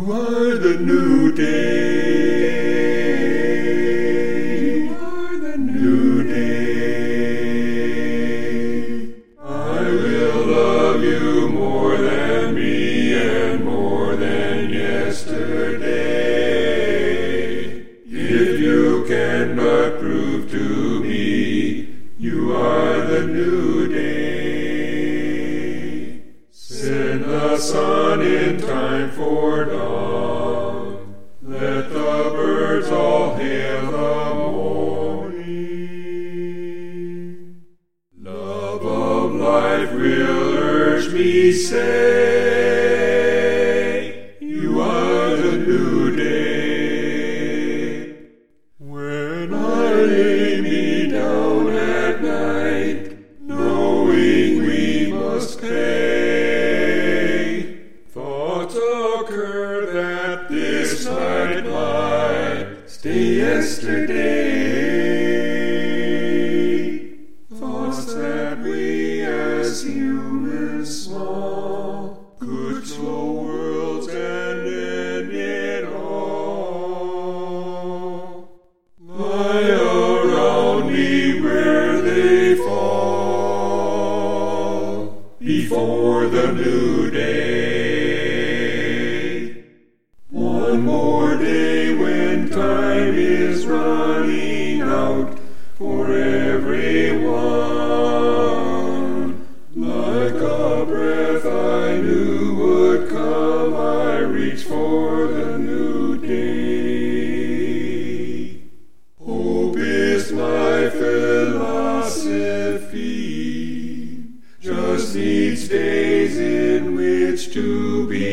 are the new day. You are the new day. I will love you more than me and more than yesterday. If you cannot prove to me you are the new day, send the sun in time for dawn. Let the birds all hail the morning. Love of life will urge me, say, you are the new day. When I lay me down at night, knowing we must pay, thoughts occur that this night might stay yesterday. Thoughts that we as humans small could slow worlds and end it all. Lie around me where they fall before the new day. One more day when time is running out for everyone. Like a breath I knew would come, I reach for the new day. Hope is my philosophy, just needs days in which to be